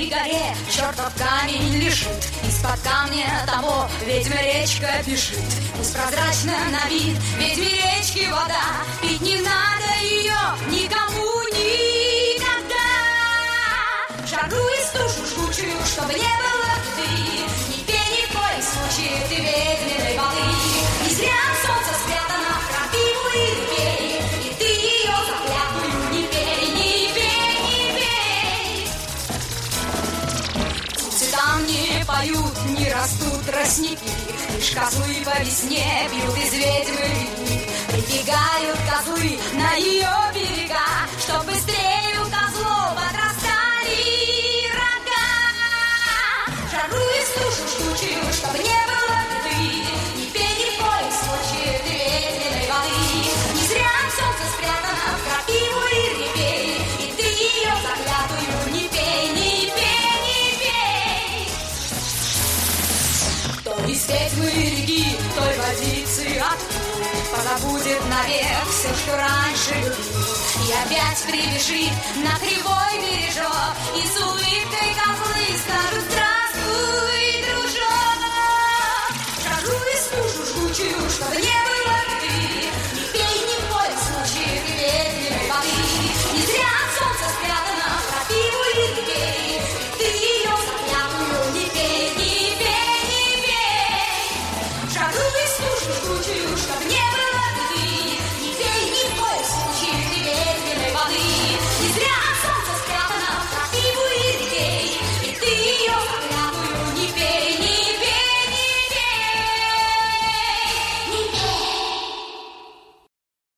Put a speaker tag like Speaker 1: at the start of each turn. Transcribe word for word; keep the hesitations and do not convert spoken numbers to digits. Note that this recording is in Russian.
Speaker 1: самой горе чертов камень лежит. Из-под камня того ведьма речка бежит. Пусть прозрачно на вид ведьме речки вода, пить не надо ее никому никогда. Жару и стужу жгучую, чтобы не было беды, не пей ни в коем случае ты ведьминой воды. Не зря солнце спрятано в крапиву и репей, и ты ее заклятую не пей, не пей, не пей. Птицы там не поют, не растут тростники, лишь козлы по весне пьют из ведьмы реки. Прибегают козлы на ее берега, чтоб быстрее у козлов отрастали рога. Жару и стужу жгучую, чтоб не было беды, не пей ни в коем случае ты ведьминой воды. Не зря солнце спрятано в крапиву и репей, и ты ее заклятую не пей, не пей, не пей. Кто из ведьмы реки, той водицы отпил, позабудет навек все, что раньше любил, и опять прибежит на кривой бережок, и с улыбкой козлы скажут: здравствуй, дружок. Жару и стужу жгучую, чтобы не